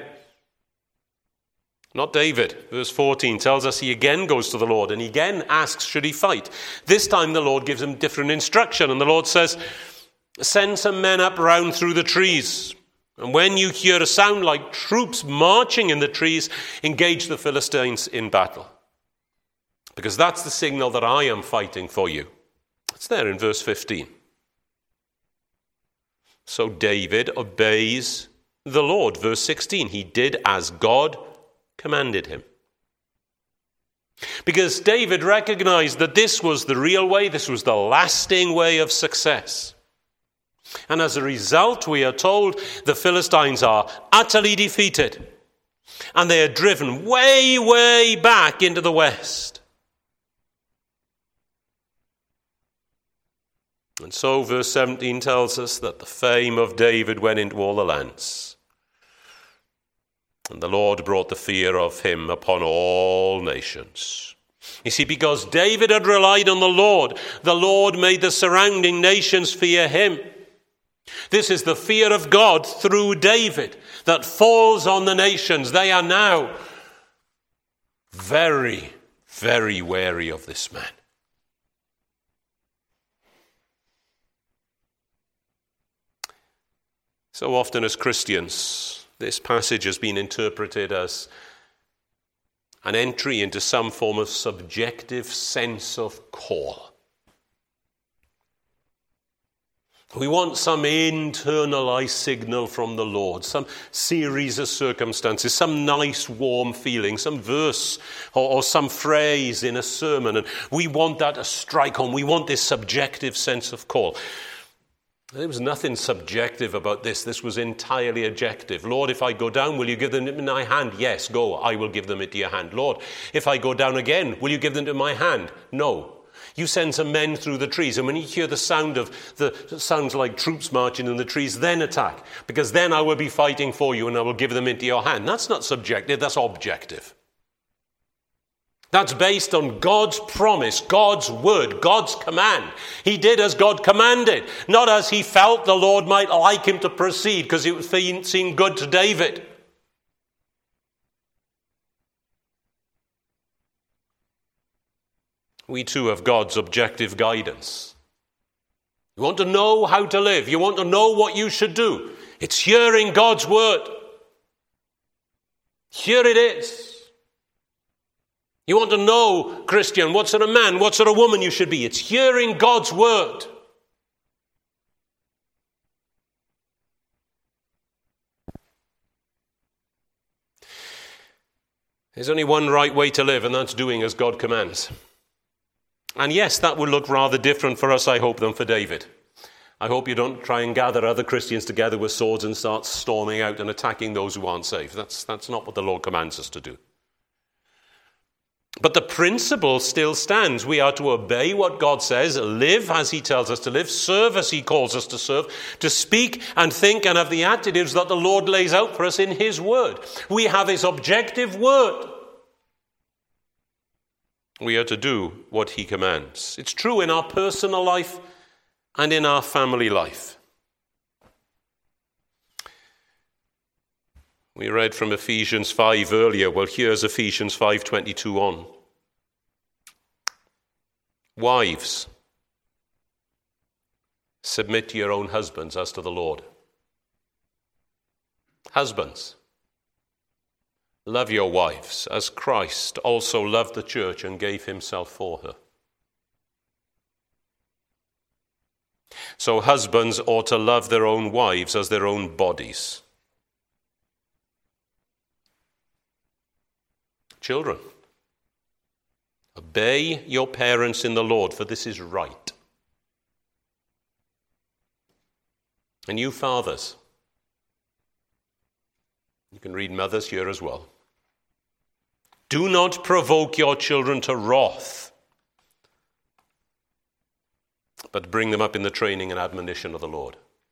Not David. Verse 14 tells us he again goes to the Lord and he again asks, should he fight? This time the Lord gives him different instruction. And the Lord says, send some men up round through the trees. And when you hear a sound like troops marching in the trees, engage the Philistines in battle. Because that's the signal that I am fighting for you. It's there in verse 15. So David obeys the Lord. Verse 16, he did as God commanded him. Because David recognized that this was the real way, this was the lasting way of success. And as a result, we are told the Philistines are utterly defeated. And they are driven way, way back into the west. And so verse 17 tells us that the fame of David went into all the lands. And the Lord brought the fear of him upon all nations. You see, because David had relied on the Lord made the surrounding nations fear him. This is the fear of God through David that falls on the nations. They are now very, very wary of this man. So often as Christians, this passage has been interpreted as an entry into some form of subjective sense of call. We want some internalized signal from the Lord, some series of circumstances, some nice warm feeling, some verse or some phrase in a sermon, and we want that to strike home. We want this subjective sense of call. There was nothing subjective about this. This was entirely objective. Lord, if I go down, will you give them into my hand? Yes, go. I will give them into your hand. Lord, if I go down again, will you give them into my hand? No. You send some men through the trees, and when you hear the sounds like troops marching in the trees, then attack, because then I will be fighting for you and I will give them into your hand. That's not subjective, that's objective. That's based on God's promise, God's word, God's command. He did as God commanded, not as he felt the Lord might like him to proceed because it seemed good to David. We too have God's objective guidance. You want to know how to live. You want to know what you should do. It's hearing God's word. Here it is. You want to know, Christian, what sort of man, what sort of woman you should be. It's hearing God's word. There's only one right way to live, and that's doing as God commands. And yes, that would look rather different for us, I hope, than for David. I hope you don't try and gather other Christians together with swords and start storming out and attacking those who aren't saved. That's not what the Lord commands us to do. But the principle still stands. We are to obey what God says, live as he tells us to live, serve as he calls us to serve, to speak and think and have the attitudes that the Lord lays out for us in his word. We have his objective word. We are to do what he commands. It's true in our personal life and in our family life. We read from Ephesians 5 earlier. Well, here's Ephesians 5:22 on. Wives, submit to your own husbands as to the Lord. Husbands, love your wives as Christ also loved the church and gave himself for her. So husbands ought to love their own wives as their own bodies. Children, obey your parents in the Lord, for this is right. And you fathers, you can read mothers here as well. Do not provoke your children to wrath, but bring them up in the training and admonition of the Lord.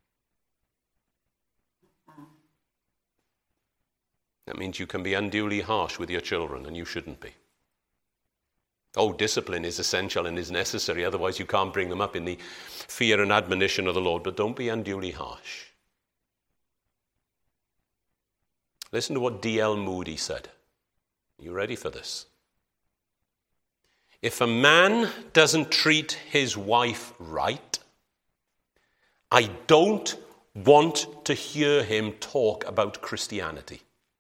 That means you can be unduly harsh with your children, and you shouldn't be. Oh, discipline is essential and is necessary, otherwise you can't bring them up in the fear and admonition of the Lord, but don't be unduly harsh. Listen to what D.L. Moody said. Are you ready for this? If a man doesn't treat his wife right, I don't want to hear him talk about Christianity.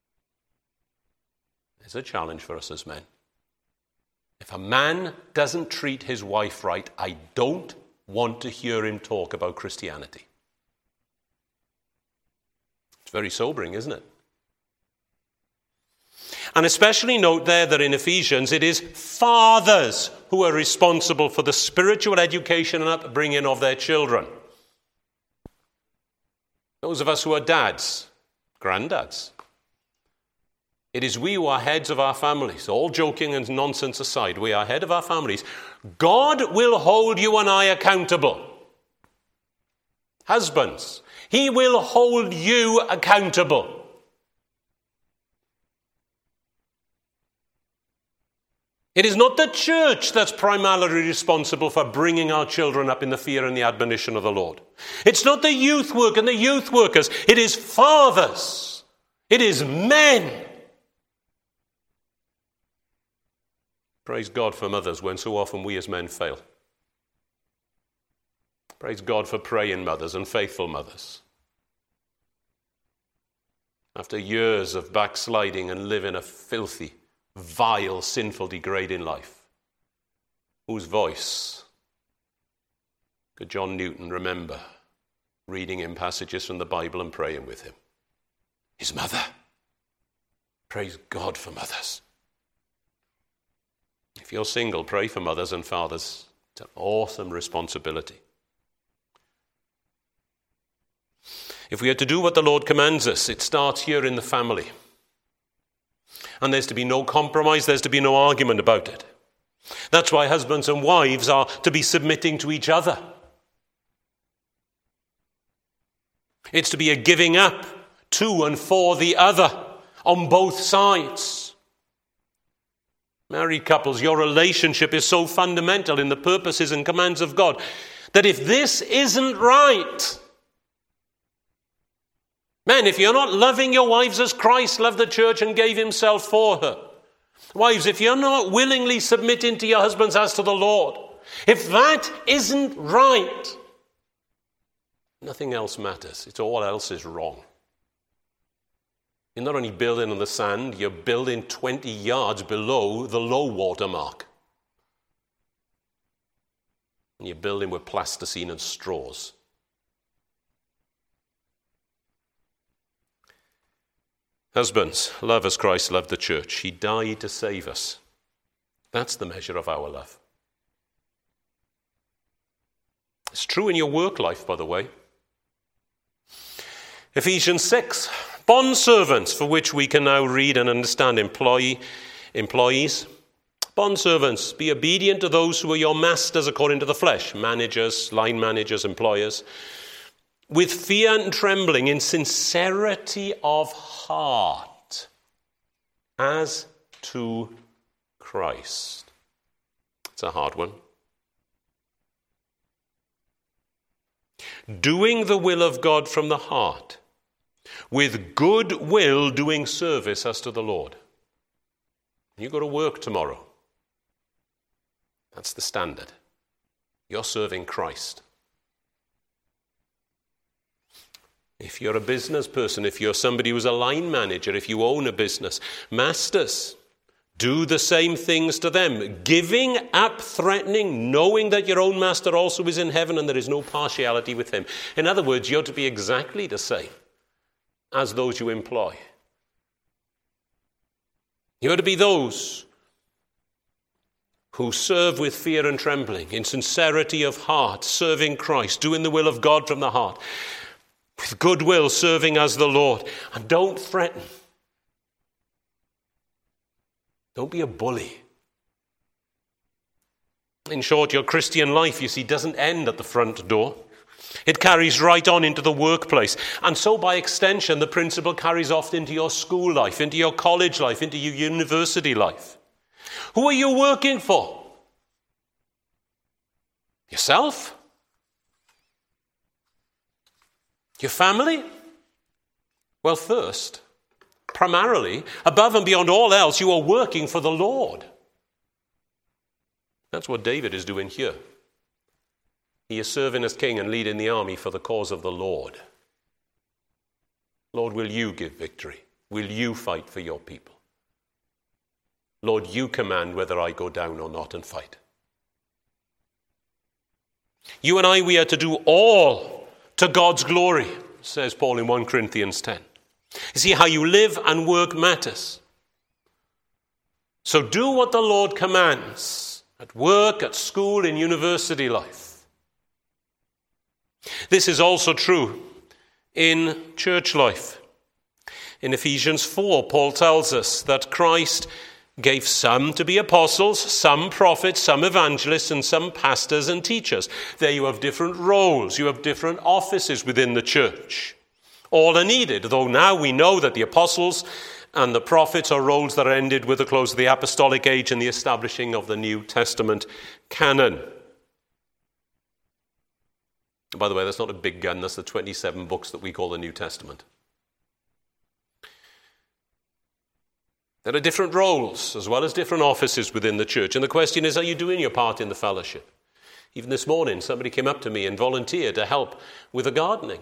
It's a challenge for us as men. If a man doesn't treat his wife right, I don't want to hear him talk about Christianity. It's very sobering, isn't it? And especially note there that in Ephesians, it is fathers who are responsible for the spiritual education and upbringing of their children. Those of us who are dads, granddads, it is we who are heads of our families. All joking and nonsense aside, we are head of our families. God will hold you and I accountable. Husbands, he will hold you accountable. It is not the church that's primarily responsible for bringing our children up in the fear and the admonition of the Lord. It's not the youth work and the youth workers. It is fathers. It is men. Praise God for mothers when so often we as men fail. Praise God for praying mothers and faithful mothers. After years of backsliding and living a filthy, vile, sinful, degrading life, whose voice could John Newton remember reading him passages from the Bible and praying with him? His mother. Praise God for mothers. If you're single, pray for mothers and fathers. It's an awesome responsibility. If we are to do what the Lord commands us, it starts here in the family. And there's to be no compromise, there's to be no argument about it. That's why husbands and wives are to be submitting to each other. It's to be a giving up to and for the other on both sides. Married couples, your relationship is so fundamental in the purposes and commands of God that if this isn't right, men, if you're not loving your wives as Christ loved the church and gave himself for her, wives, if you're not willingly submitting to your husbands as to the Lord, if that isn't right, nothing else matters. It's all else is wrong. You're not only building on the sand, you're building 20 yards below the low water mark. And you're building with plasticine and straws. Husbands, love as Christ loved the church. He died to save us. That's the measure of our love. It's true in your work life, by the way. Ephesians 6, bondservants, for which we can now read and understand employees. Bondservants, be obedient to those who are your masters according to the flesh, managers, line managers, employers, with fear and trembling, in sincerity of heart, as to Christ. It's a hard one. Doing the will of God from the heart, with good will doing service as to the Lord. You go to work tomorrow. That's the standard. You're serving Christ. If you're a business person, if you're somebody who's a line manager, if you own a business, masters, do the same things to them, giving up threatening, knowing that your own master also is in heaven and there is no partiality with him. In other words, you're to be exactly the same as those you employ. You're to be those who serve with fear and trembling, in sincerity of heart, serving Christ, doing the will of God from the heart, with goodwill, serving as the Lord. And don't threaten. Don't be a bully. In short, your Christian life, you see, doesn't end at the front door. It carries right on into the workplace. And so by extension, the principle carries off into your school life, into your college life, into your university life. Who are you working for? Yourself? Your family? Well, first, primarily, above and beyond all else, you are working for the Lord. That's what David is doing here. He is serving as king and leading the army for the cause of the Lord. Lord, will you give victory? Will you fight for your people? Lord, you command whether I go down or not and fight. You and I, we are to do all to God's glory, says Paul in 1 Corinthians 10. You see, how you live and work matters. So do what the Lord commands at work, at school, in university life. This is also true in church life. In Ephesians 4, Paul tells us that Christ gave some to be apostles, some prophets, some evangelists, and some pastors and teachers. There you have different roles, you have different offices within the church. All are needed, though now we know that the apostles and the prophets are roles that are ended with the close of the apostolic age and the establishing of the New Testament canon. By the way, that's not a big gun, that's the 27 books that we call the New Testament. There are different roles as well as different offices within the church. And the question is, are you doing your part in the fellowship? Even this morning, somebody came up to me and volunteered to help with the gardening.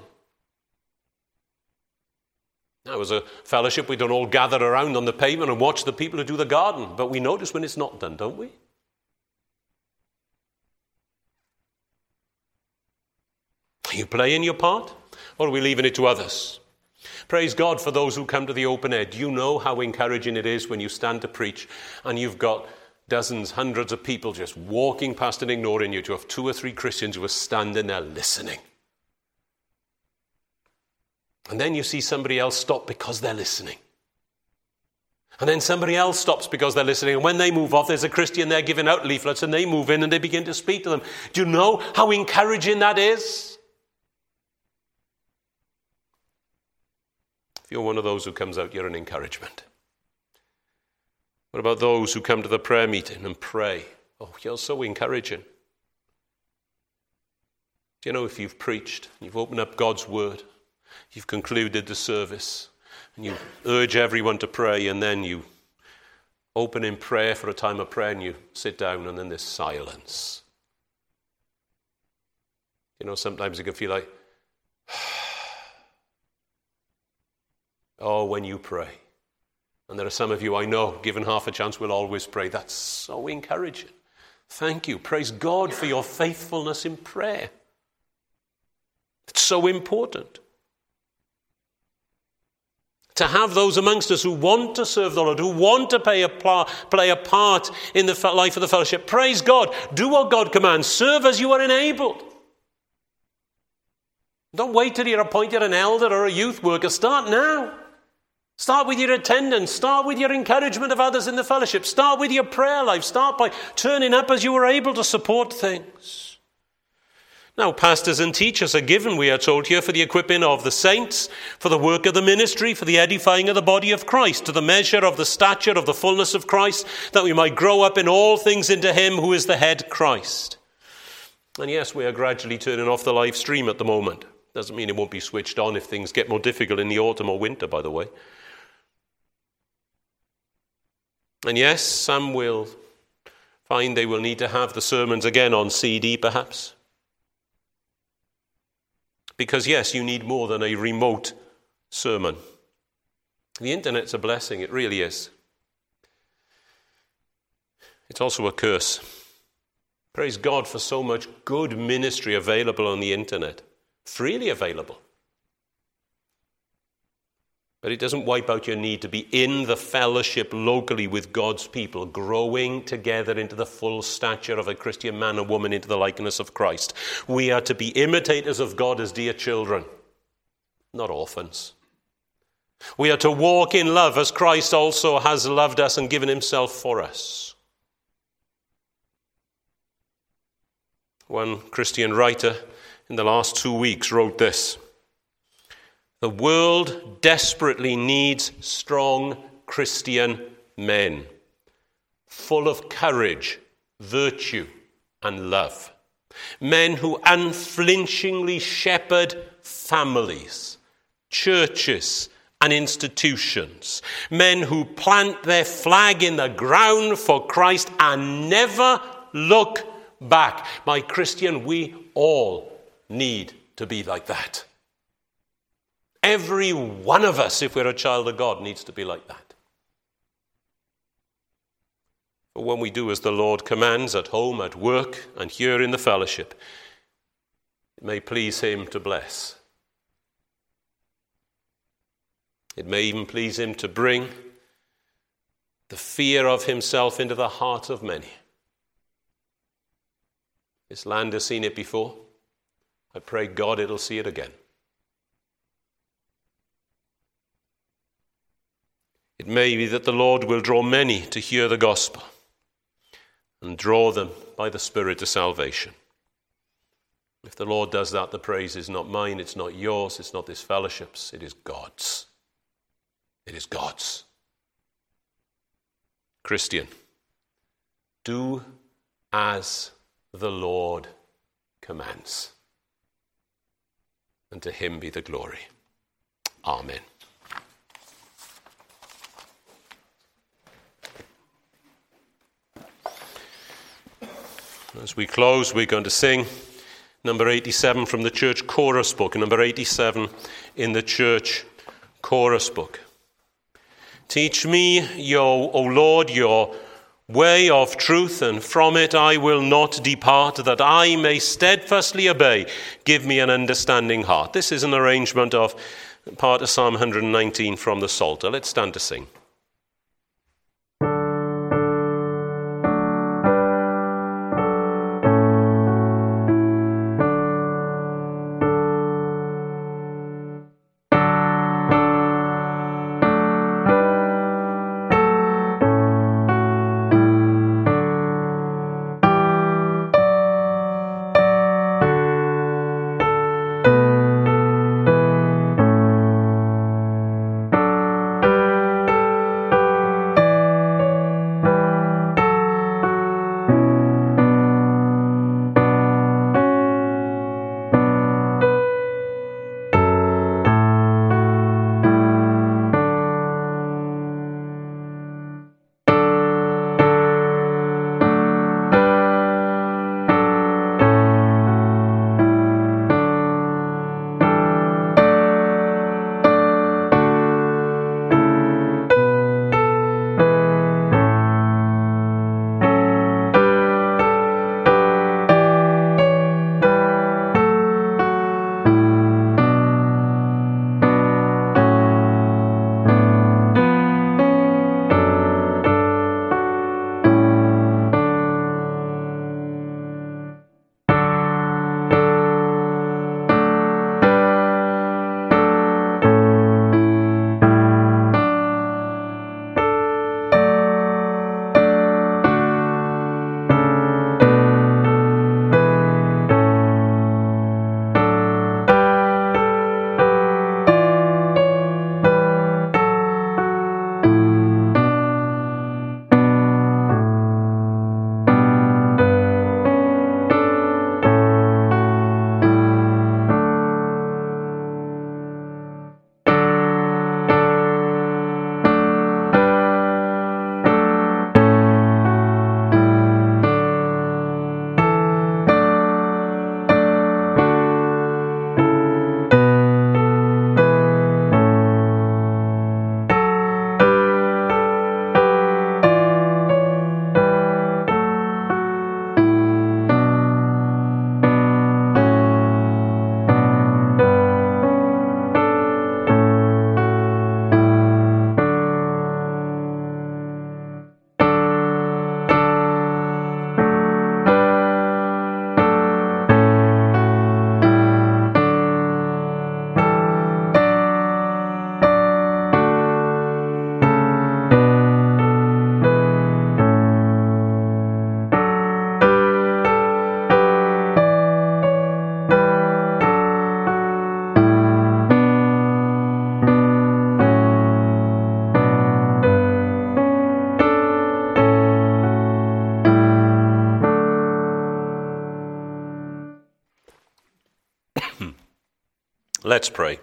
Now, as a fellowship, we don't all gather around on the pavement and watch the people who do the garden. But we notice when it's not done, don't we? Are you playing your part? Or are we leaving it to others? Praise God for those who come to the open air. Do you know how encouraging it is when you stand to preach and you've got dozens, hundreds of people just walking past and ignoring you, to have 2 or 3 Christians who are standing there listening? And then you see somebody else stop because they're listening. And then somebody else stops because they're listening. And when they move off, there's a Christian there giving out leaflets, and they move in and they begin to speak to them. Do you know how encouraging that is? If you're one of those who comes out, you're an encouragement. What about those who come to the prayer meeting and pray? Oh, you're so encouraging. Do you know, if you've preached, you've opened up God's word, you've concluded the service, and you urge everyone to pray, and then you open in prayer for a time of prayer, and you sit down, and then there's silence. You know, sometimes you can feel like, oh, when you pray. And there are some of you I know, given half a chance, will always pray. That's so encouraging. Thank you. Praise God for your faithfulness in prayer. It's so important. To have those amongst us who want to serve the Lord, who want to play a part in the life of the fellowship. Praise God. Do what God commands. Serve as you are enabled. Don't wait till you're appointed an elder or a youth worker. Start now. Start with your attendance. Start with your encouragement of others in the fellowship. Start with your prayer life. Start by turning up as you are able to support things. Now, pastors and teachers are given, we are told here, for the equipping of the saints, for the work of the ministry, for the edifying of the body of Christ, to the measure of the stature of the fullness of Christ, that we might grow up in all things into him who is the head, Christ. And yes, we are gradually turning off the live stream at the moment. Doesn't mean it won't be switched on if things get more difficult in the autumn or winter, by the way. And yes, some will find they will need to have the sermons again on CD, perhaps. Because yes, you need more than a remote sermon. The internet's a blessing, it really is. It's also a curse. Praise God for so much good ministry available on the internet, freely available. But it doesn't wipe out your need to be in the fellowship locally with God's people, growing together into the full stature of a Christian man and woman into the likeness of Christ. We are to be imitators of God as dear children, not orphans. We are to walk in love as Christ also has loved us and given himself for us. One Christian writer in the last 2 weeks wrote this: the world desperately needs strong Christian men, full of courage, virtue, and love. Men who unflinchingly shepherd families, churches, and institutions. Men who plant their flag in the ground for Christ and never look back. My Christian, we all need to be like that. Every one of us, if we're a child of God, needs to be like that. But when we do as the Lord commands at home, at work, and here in the fellowship, it may please him to bless. It may even please him to bring the fear of himself into the heart of many. This land has seen it before. I pray God it'll see it again. It may be that the Lord will draw many to hear the gospel and draw them by the Spirit to salvation. If the Lord does that, the praise is not mine, it's not yours, it's not this fellowship's, it is God's. It is God's. Christian, do as the Lord commands. And to him be the glory. Amen. As we close, we're going to sing number 87 from the church chorus book, number 87 in the church chorus book. Teach me, O Lord, your way of truth, and from it I will not depart, that I may steadfastly obey. Give me an understanding heart. This is an arrangement of part of Psalm 119 from the Psalter. Let's stand to sing. Let's pray.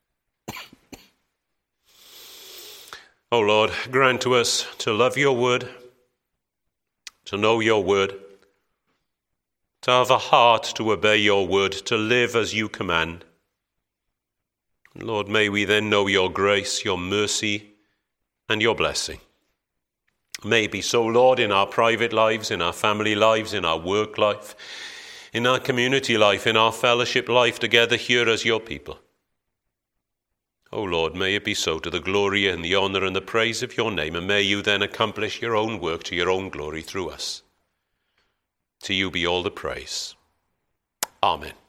O Lord, grant to us to love your word, to know your word, to have a heart to obey your word, to live as you command. Lord, may we then know your grace, your mercy, and your blessing. May it be so, Lord, in our private lives, in our family lives, in our work life, in our community life, in our fellowship life together here as your people. O Lord, may it be so to the glory and the honour and the praise of your name, and may you then accomplish your own work to your own glory through us. To you be all the praise. Amen.